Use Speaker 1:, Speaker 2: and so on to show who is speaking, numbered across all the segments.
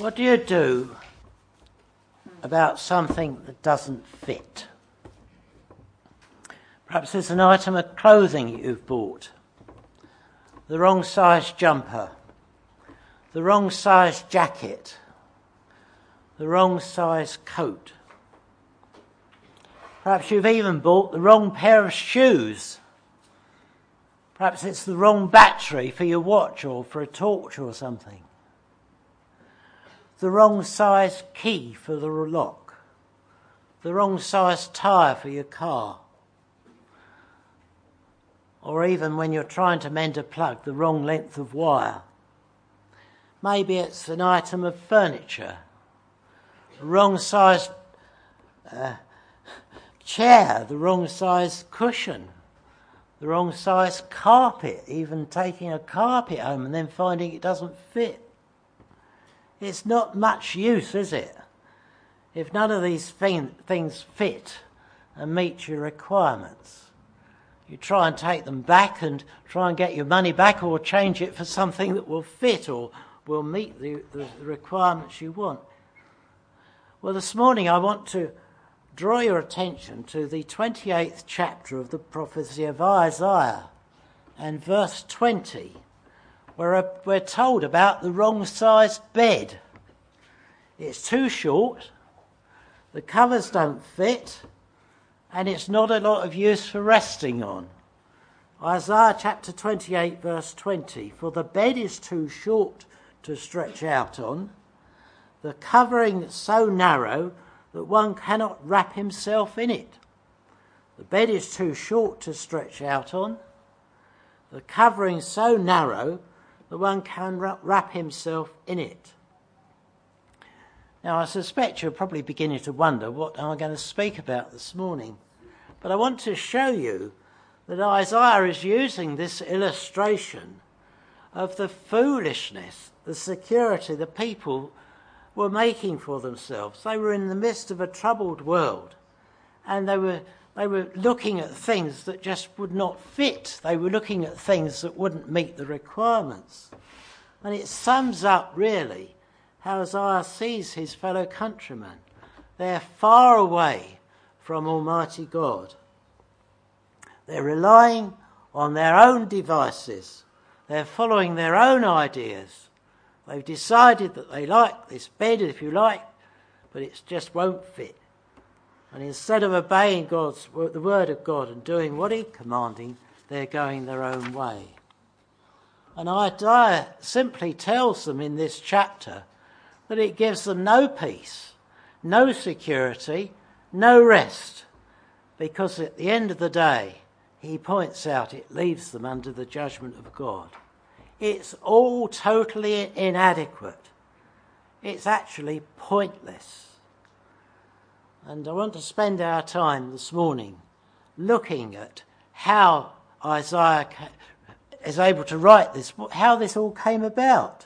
Speaker 1: What do you do about something that doesn't fit? Perhaps it's an item of clothing you've bought, the wrong size jumper, the wrong size jacket, the wrong size coat. Perhaps you've even bought the wrong pair of shoes. Perhaps it's the wrong battery for your watch or for a torch or something. The wrong size key for the lock. The wrong size tyre for your car. Or even when you're trying to mend a plug, the wrong length of wire. Maybe it's an item of furniture. The wrong size chair, the wrong size cushion, the wrong size carpet, even taking a carpet home and then finding it doesn't fit. It's not much use, is it? If none of these things fit and meet your requirements. You try and take them back and try and get your money back or change it for something that will fit or will meet the requirements you want. Well, this morning I want to draw your attention to the 28th chapter of the prophecy of Isaiah and verse 20, where we're told about the wrong size bed. It's too short, the covers don't fit, and it's not a lot of use for resting on. Isaiah chapter 28 verse 20, for the bed is too short to stretch out on, the covering so narrow that one cannot wrap himself in it. The bed is too short to stretch out on, the covering so narrow that one can wrap himself in it. Now, I suspect you're probably beginning to wonder what I'm going to speak about this morning. But I want to show you that Isaiah is using this illustration of the foolishness, the security the people were making for themselves. They were in the midst of a troubled world, and they were looking at things that just would not fit. They were looking at things that wouldn't meet the requirements. And it sums up really how Isaiah sees his fellow countrymen. They're far away from Almighty God. They're relying on their own devices. They're following their own ideas. They've decided that they like this bed, if you like, but it just won't fit. And instead of obeying the word of God and doing what He's commanding, they're going their own way. And Isaiah simply tells them in this chapter that it gives them no peace, no security, no rest, because at the end of the day, he points out it leaves them under the judgment of God. It's all totally inadequate. It's actually pointless. And I want to spend our time this morning looking at how Isaiah is able to write this, how this all came about.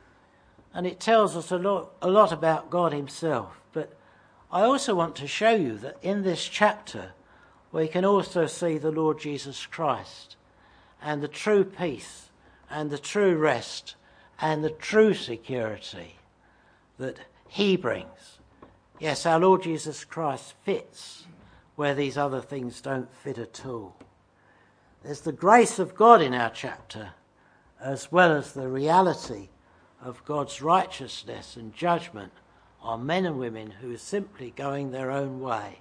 Speaker 1: And it tells us a lot about God himself. But I also want to show you that in this chapter we can also see the Lord Jesus Christ and the true peace and the true rest and the true security that he brings. Yes, our Lord Jesus Christ fits where these other things don't fit at all. There's the grace of God in our chapter, as well as the reality of God's righteousness and judgment on men and women who are simply going their own way.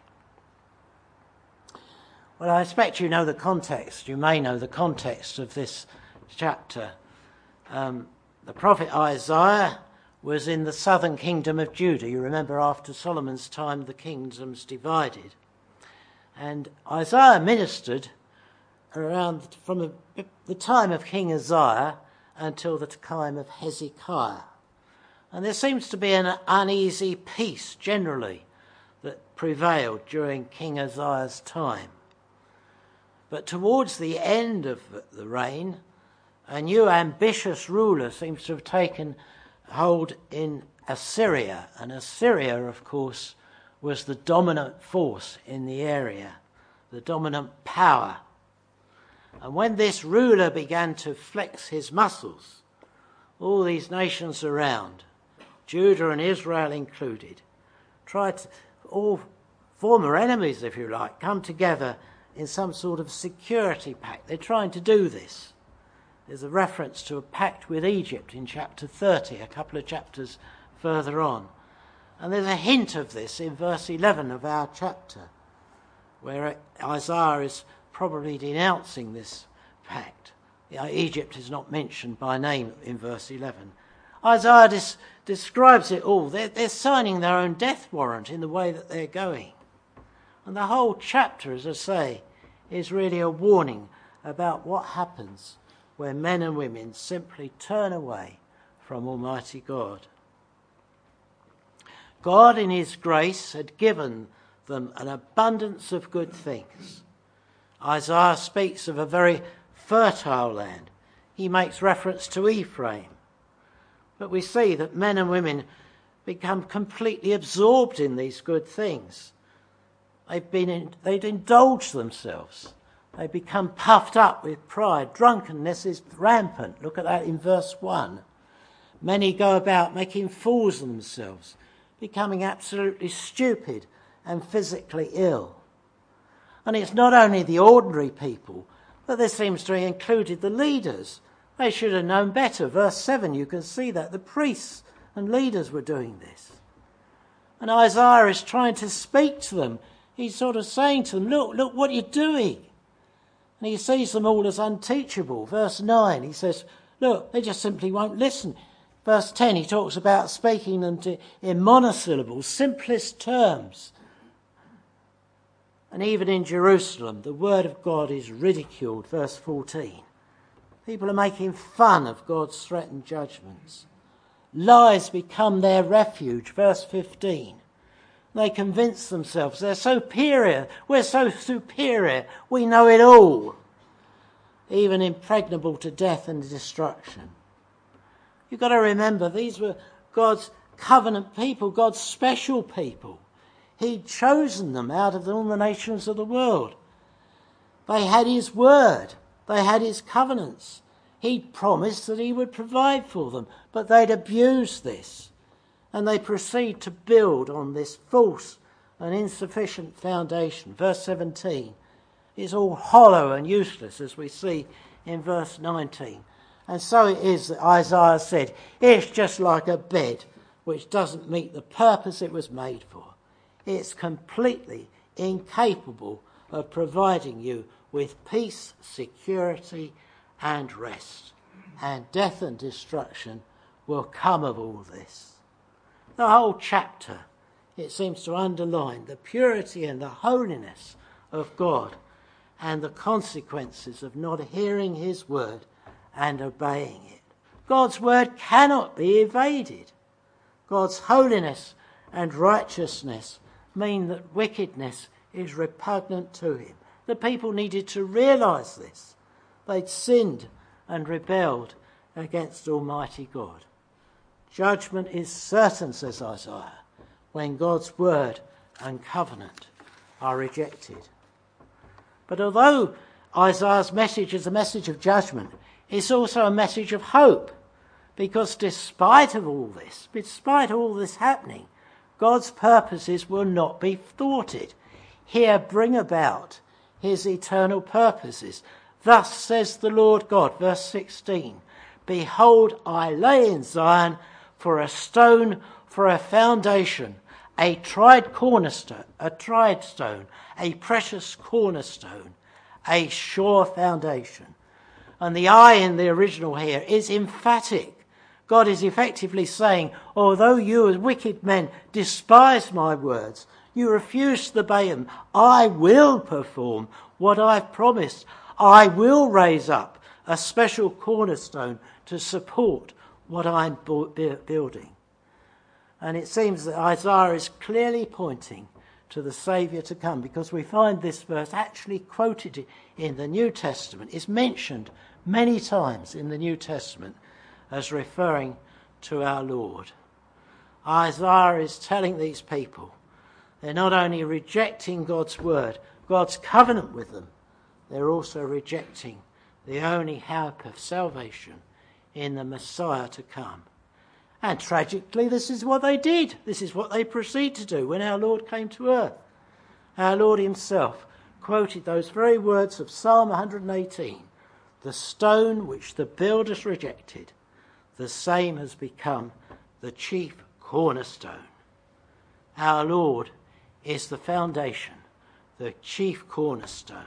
Speaker 1: Well, I expect you know the context. You may know the context of this chapter. The prophet Isaiah was in the southern kingdom of Judah. You remember after Solomon's time the kingdoms divided. And Isaiah ministered around from the time of King Uzziah until the time of Hezekiah. And there seems to be an uneasy peace generally that prevailed during King Uzziah's time. But towards the end of the reign, a new ambitious ruler seems to have taken hold in Assyria. And Assyria, of course, was the dominant force in the area, the dominant power. And when this ruler began to flex his muscles, all these nations around Judah and Israel included, tried to, all former enemies, if you like, come together in some sort of security pact. They're trying to do this. There's a reference to a pact with Egypt in chapter 30, a couple of chapters further on. And there's a hint of this in verse 11 of our chapter, where Isaiah is probably denouncing this pact. Egypt is not mentioned by name in verse 11. Isaiah describes it all. They're signing their own death warrant in the way that they're going. And the whole chapter, as I say, is really a warning about what happens when men and women simply turn away from Almighty God. God in his grace had given them an abundance of good things. Isaiah speaks of a very fertile land. He makes reference to Ephraim. But we see that men and women become completely absorbed in these good things. They'd indulged themselves. They become puffed up with pride. Drunkenness is rampant. Look at that in verse 1. Many go about making fools of themselves, becoming absolutely stupid and physically ill. And it's not only the ordinary people, but this seems to have included the leaders. They should have known better. Verse 7, you can see that the priests and leaders were doing this. And Isaiah is trying to speak to them. He's sort of saying to them, look what you're doing. And he sees them all as unteachable. Verse 9, he says, look, they just simply won't listen. Verse 10, he talks about speaking them in monosyllables, simplest terms. And even in Jerusalem, the word of God is ridiculed. Verse 14. People are making fun of God's threatened judgments. Lies become their refuge. Verse 15. They convince themselves they're superior. We're so superior. We know it all. Even impregnable to death and destruction. You've got to remember, these were God's covenant people, God's special people. He'd chosen them out of all the nations of the world. They had his word. They had his covenants. He'd promised that he would provide for them, but they'd abused this. And they proceed to build on this false and insufficient foundation. Verse 17 is all hollow and useless, as we see in verse 19. And so it is that Isaiah said, it's just like a bed which doesn't meet the purpose it was made for. It's completely incapable of providing you with peace, security, and rest. And death and destruction will come of all this. The whole chapter, it seems to underline the purity and the holiness of God and the consequences of not hearing his word and obeying it. God's word cannot be evaded. God's holiness and righteousness mean that wickedness is repugnant to him. The people needed to realise this. They'd sinned and rebelled against Almighty God. Judgment is certain, says Isaiah, when God's word and covenant are rejected. But although Isaiah's message is a message of judgment, it's also a message of hope, because despite all this happening, God's purposes will not be thwarted. He'll bring about his eternal purposes. Thus says the Lord God, verse 16, behold, I lay in Zion for a stone, for a foundation, a tried stone, a precious cornerstone, a sure foundation. And the I in the original here is emphatic. God is effectively saying, although you as wicked men despise my words, you refuse to obey them, I will perform what I've promised. I will raise up a special cornerstone to support what I'm building. And it seems that Isaiah is clearly pointing to the Saviour to come, because we find this verse actually quoted in the New Testament. It's mentioned many times in the New Testament as referring to our Lord. Isaiah is telling these people they're not only rejecting God's word, God's covenant with them, they're also rejecting the only hope of salvation in the Messiah to come. And tragically, this is what they did. This is what they proceeded to do when our Lord came to earth. Our Lord himself quoted those very words of Psalm 118. The stone which the builders rejected, the same has become the chief cornerstone. Our Lord is the foundation, the chief cornerstone.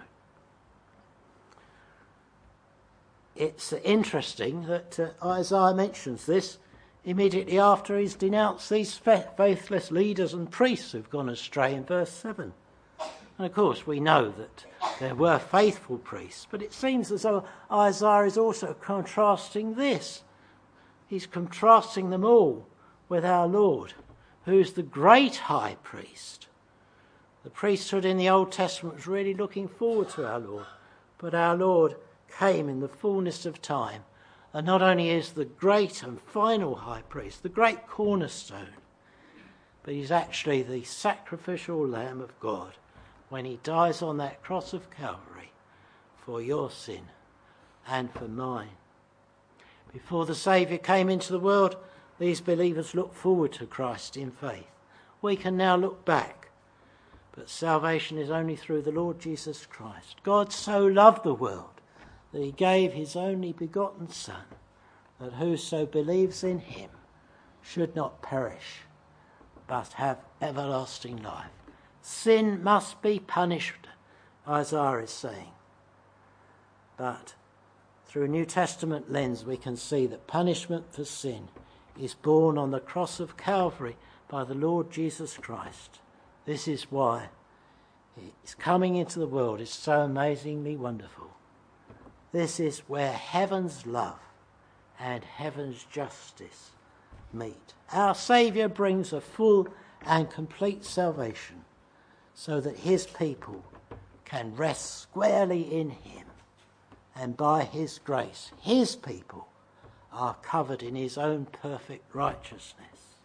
Speaker 1: It's interesting that Isaiah mentions this immediately after he's denounced these faithless leaders and priests who've gone astray in verse 7. And of course we know that there were faithful priests, but it seems as though Isaiah is also contrasting this. He's contrasting them all with our Lord, who's the great high priest. The priesthood in the Old Testament was really looking forward to our Lord, but our Lord came in the fullness of time, and not only is the great and final high priest, the great cornerstone, but he's actually the sacrificial Lamb of God when he dies on that cross of Calvary for your sin and for mine. Before the Saviour came into the world, these believers looked forward to Christ in faith. We can now look back, but salvation is only through the Lord Jesus Christ. God so loved the world that he gave his only begotten Son, that whoso believes in him should not perish, but have everlasting life. Sin must be punished, Isaiah is saying. But through a New Testament lens, we can see that punishment for sin is borne on the cross of Calvary by the Lord Jesus Christ. This is why his coming into the world is so amazingly wonderful. This is where heaven's love and heaven's justice meet. Our Saviour brings a full and complete salvation so that his people can rest squarely in him, and by his grace, his people are covered in his own perfect righteousness.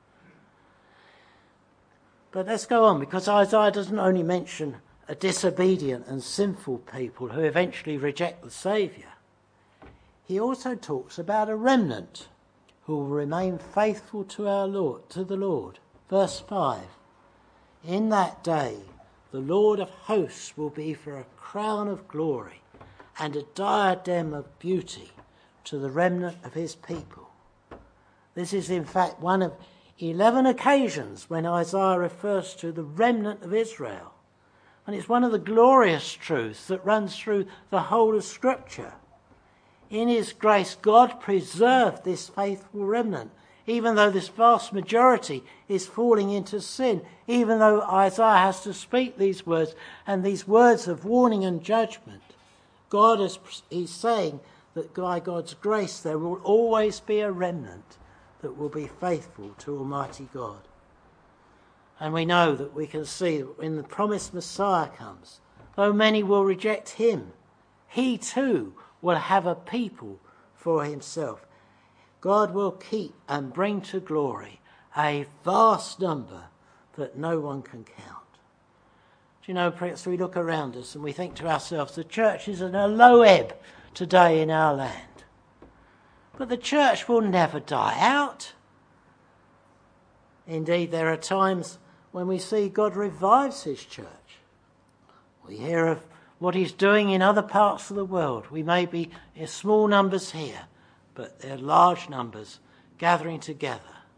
Speaker 1: But let's go on, because Isaiah doesn't only mention a disobedient and sinful people who eventually reject the Saviour. He also talks about a remnant who will remain faithful to our Lord, to the Lord. Verse 5. In that day, the Lord of hosts will be for a crown of glory and a diadem of beauty to the remnant of his people. This is in fact one of 11 occasions when Isaiah refers to the remnant of Israel. And it's one of the glorious truths that runs through the whole of Scripture. In his grace, God preserved this faithful remnant, even though this vast majority is falling into sin, even though Isaiah has to speak these words, and these words of warning and judgment. God is saying that by God's grace there will always be a remnant that will be faithful to Almighty God. And we know that we can see that when the promised Messiah comes, though many will reject him, he too will have a people for himself. God will keep and bring to glory a vast number that no one can count. Do you know, perhaps we look around us and we think to ourselves, the church is in a low ebb today in our land. But the church will never die out. Indeed, there are times when we see God revives his church. We hear of what he's doing in other parts of the world. We may be in small numbers here, but there are large numbers gathering together.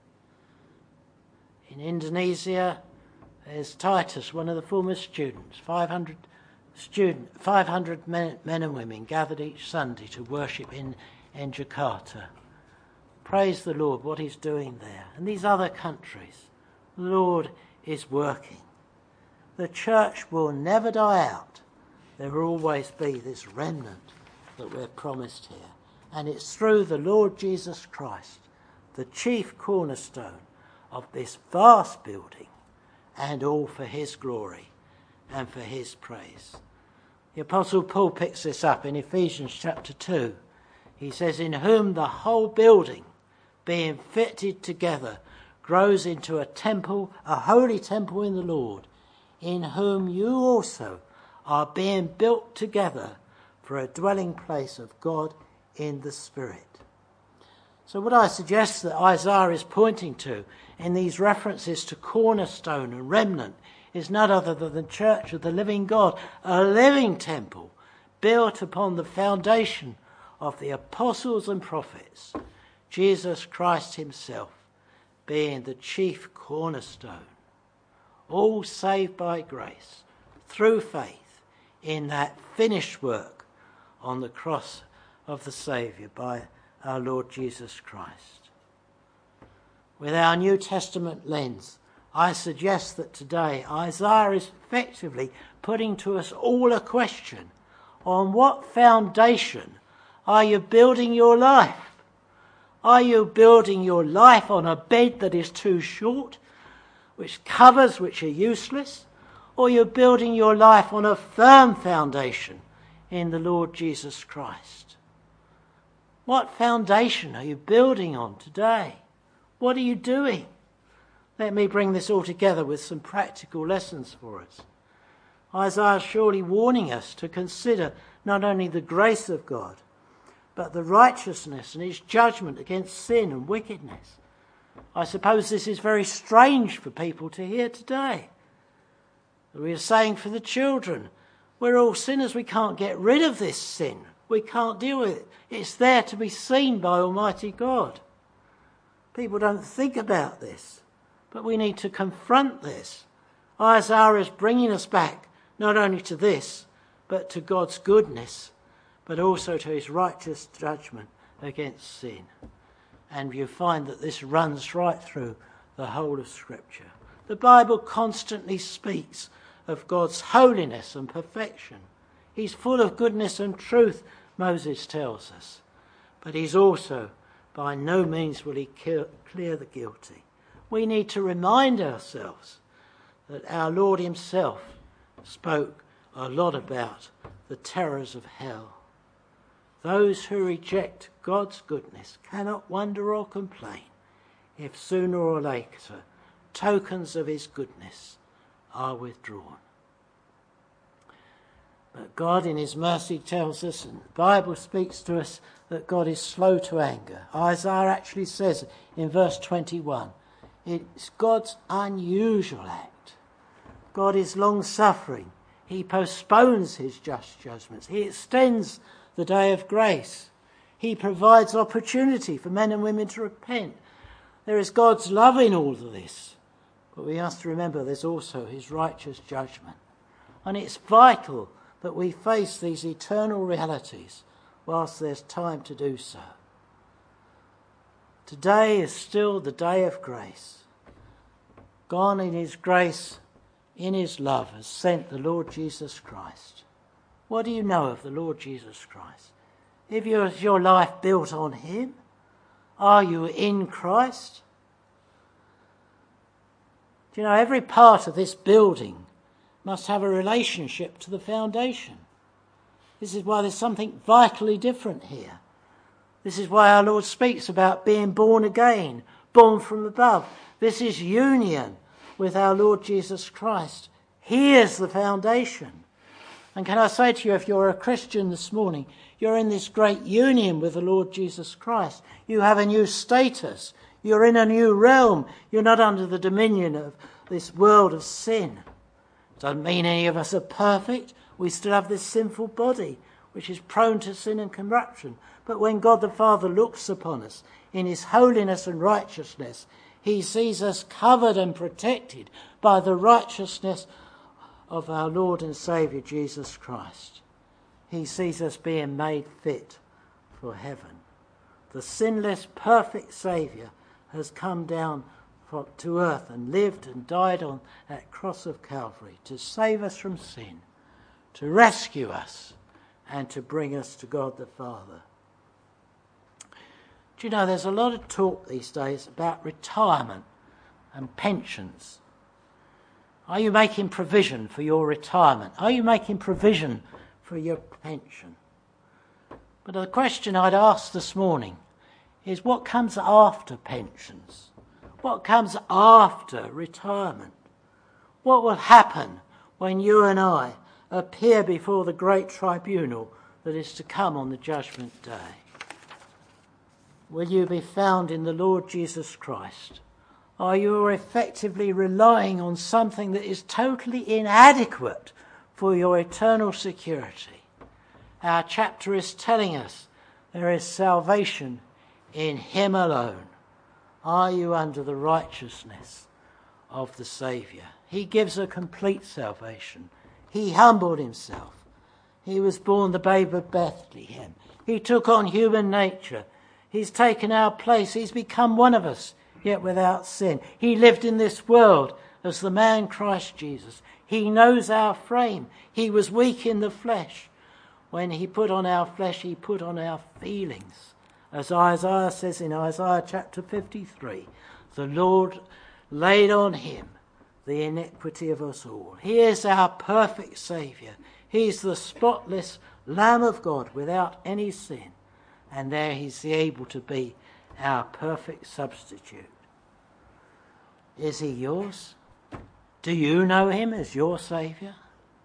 Speaker 1: In Indonesia, there's Titus, one of the former students. 500 men and women gathered each Sunday to worship in Jakarta. Praise the Lord, what he's doing there. And these other countries, the Lord is working. The church will never die out. There will always be this remnant that we're promised here. And it's through the Lord Jesus Christ, the chief cornerstone of this vast building, and all for his glory and for his praise. The Apostle Paul picks this up in Ephesians chapter 2. He says, in whom the whole building, being fitted together, grows into a temple, a holy temple in the Lord, in whom you also are being built together for a dwelling place of God in the Spirit. So what I suggest that Isaiah is pointing to in these references to cornerstone and remnant is none other than the church of the living God, a living temple built upon the foundation of the apostles and prophets, Jesus Christ himself being the chief cornerstone, all saved by grace through faith in that finished work on the cross of the Saviour by our Lord Jesus Christ. With our New Testament lens, I suggest that today Isaiah is effectively putting to us all a question: on what foundation are you building your life? Are you building your life on a bed that is too short, which covers which are useless? Or you're building your life on a firm foundation in the Lord Jesus Christ? What foundation are you building on today? What are you doing? Let me bring this all together with some practical lessons for us. Isaiah is surely warning us to consider not only the grace of God, but the righteousness and his judgment against sin and wickedness. I suppose this is very strange for people to hear today. We are saying for the children, we're all sinners, we can't get rid of this sin. We can't deal with it. It's there to be seen by Almighty God. People don't think about this, but we need to confront this. Isaiah is bringing us back not only to this, but to God's goodness, but also to his righteous judgment against sin. And you find that this runs right through the whole of Scripture. The Bible constantly speaks of God's holiness and perfection. He's full of goodness and truth, Moses tells us. But he's also, by no means will he clear the guilty. We need to remind ourselves that our Lord himself spoke a lot about the terrors of hell. Those who reject God's goodness cannot wonder or complain if sooner or later tokens of his goodness are withdrawn. But God in his mercy tells us, and the Bible speaks to us, that God is slow to anger. Isaiah actually says in verse 21, it's God's unusual act. God is long-suffering. He postpones his just judgments. He extends the day of grace. He provides opportunity for men and women to repent. There is God's love in all of this. But we have to remember there's also his righteous judgment. And it's vital that we face these eternal realities whilst there's time to do so. Today is still the day of grace. God in his grace, in his love, has sent the Lord Jesus Christ. What do you know of the Lord Jesus Christ? Is your life built on him? Are you in Christ? Do you know, every part of this building must have a relationship to the foundation. This is why there's something vitally different here. This is why our Lord speaks about being born again, born from above. This is union with our Lord Jesus Christ. He is the foundation. And can I say to you, if you're a Christian this morning, you're in this great union with the Lord Jesus Christ. You have a new status. You're in a new realm. You're not under the dominion of this world of sin. Doesn't mean any of us are perfect. We still have this sinful body, which is prone to sin and corruption. But when God the Father looks upon us in his holiness and righteousness, he sees us covered and protected by the righteousness of our Lord and Saviour Jesus Christ. He sees us being made fit for heaven. The sinless, perfect Saviour has come down to earth and lived and died on that cross of Calvary to save us from sin, to rescue us, and to bring us to God the Father. Do you know, there's a lot of talk these days about retirement and pensions. Are you making provision for your retirement? Are you making provision for your pension? But the question I'd ask this morning is, what comes after pensions? What comes after retirement? What will happen when you and I appear before the great tribunal that is to come on the judgment day? will you be found in the Lord Jesus Christ? Are you effectively relying on something that is totally inadequate for your eternal security? Our chapter is telling us there is salvation in him alone. Are you under the righteousness of the Saviour? He gives a complete salvation. He humbled himself. He was born the babe of Bethlehem. He took on human nature. He's taken our place. He's become one of us, yet without sin. He lived in this world as the man Christ Jesus. He knows our frame. He was weak in the flesh. When he put on our flesh, he put on our feelings. As Isaiah says in Isaiah chapter 53, the Lord laid on him the iniquity of us all. He is our perfect Saviour. He's the spotless Lamb of God without any sin. And there he's able to be our perfect substitute. Is he yours? Do you know him as your Saviour?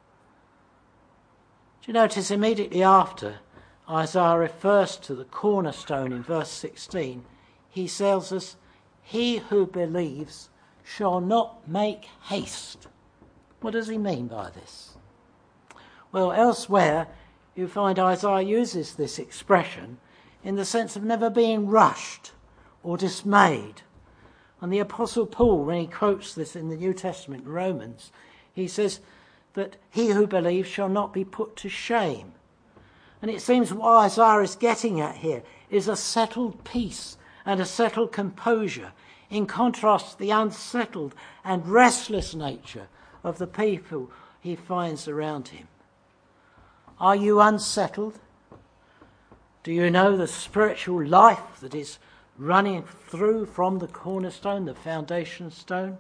Speaker 1: Do you notice immediately after Isaiah refers to the cornerstone in verse 16, he tells us, he who believes shall not make haste. What does he mean by this? Well, elsewhere you find Isaiah uses this expression in the sense of never being rushed or dismayed. And the Apostle Paul, when he quotes this in the New Testament, Romans, he says that he who believes shall not be put to shame. And it seems what Isaiah is getting at here is a settled peace and a settled composure, in contrast to the unsettled and restless nature of the people he finds around him. Are you unsettled? Do you know the spiritual life that is running through from the cornerstone, the foundation stone?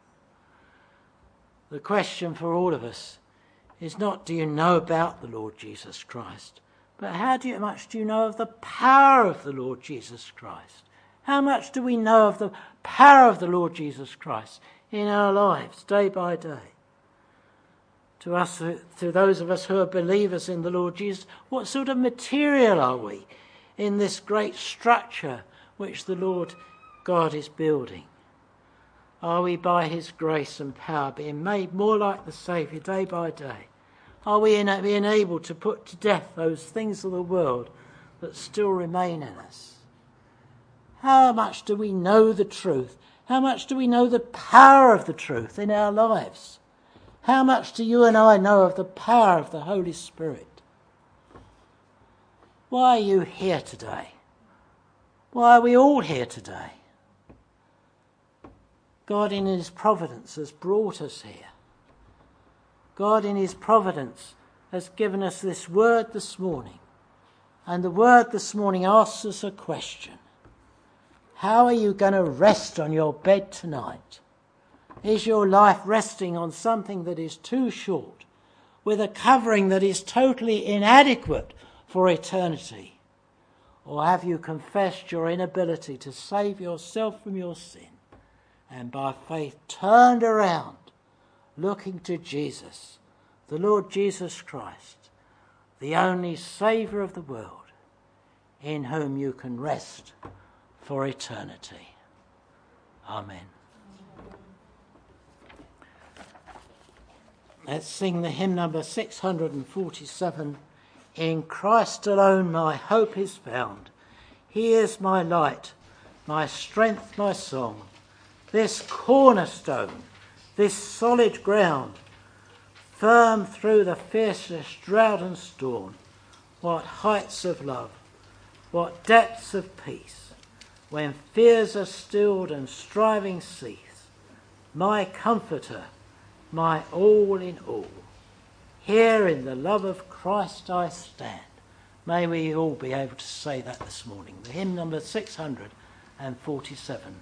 Speaker 1: The question for all of us is not, do you know about the Lord Jesus Christ, but how much do you know of the power of the Lord Jesus Christ? How much do we know of the power of the Lord Jesus Christ in our lives, day by day? To us, to those of us who are believers in the Lord Jesus, what sort of material are we in this great structure which the Lord God is building? Are we by his grace and power being made more like the Saviour day by day? Are we being able to put to death those things of the world that still remain in us? How much do we know the truth? How much do we know the power of the truth in our lives? How much do you and I know of the power of the Holy Spirit? Why are you here today? Why are we all here today? God in his providence has brought us here. God in his providence has given us this word this morning. And the word this morning asks us a question. How are you going to rest on your bed tonight? Is your life resting on something that is too short, with a covering that is totally inadequate for eternity? Or have you confessed your inability to save yourself from your sin, and by faith turned around, looking to Jesus, the Lord Jesus Christ, the only Saviour of the world, in whom you can rest for eternity? Amen. Let's sing the hymn number 647. In Christ alone my hope is found. He is my light, my strength, my song. This cornerstone, this solid ground, firm through the fiercest drought and storm. What heights of love, what depths of peace, when fears are stilled and striving cease. My comforter, my all in all. Here in the love of Christ I stand. May we all be able to say that this morning. The hymn number 647.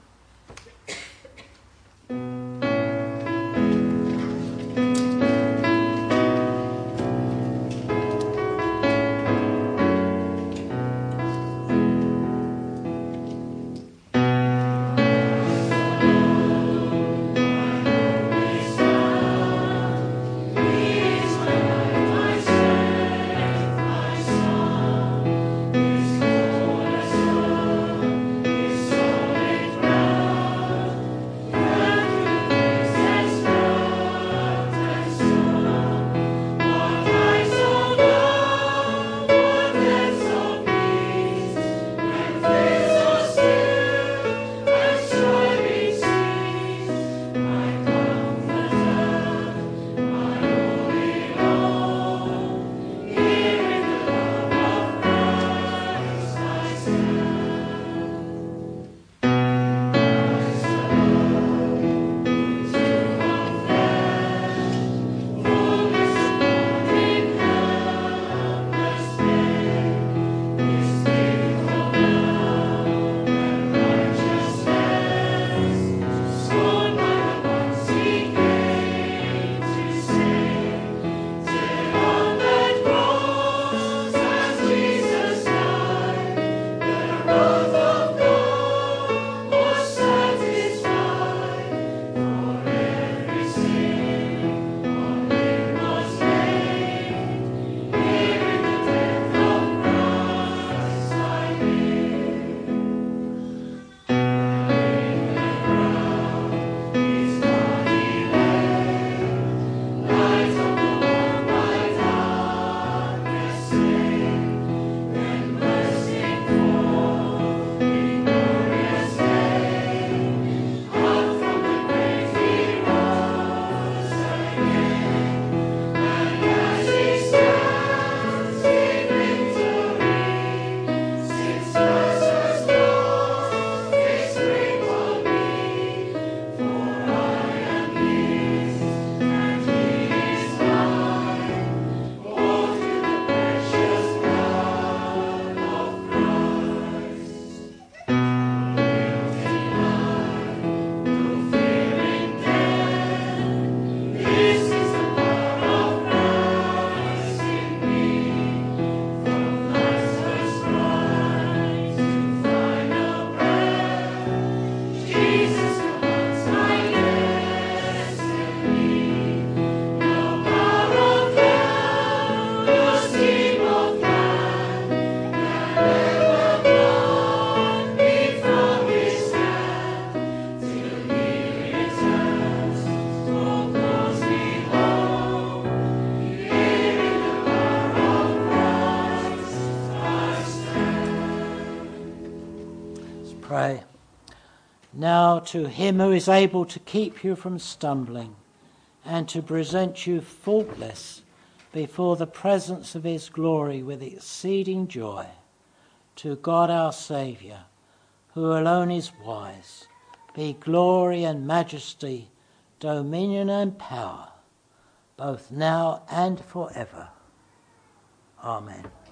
Speaker 1: pray. Now to him who is able to keep you from stumbling and to present you faultless before the presence of his glory with exceeding joy, to God our Saviour, who alone is wise, be glory and majesty, dominion and power, both now and forever. Amen.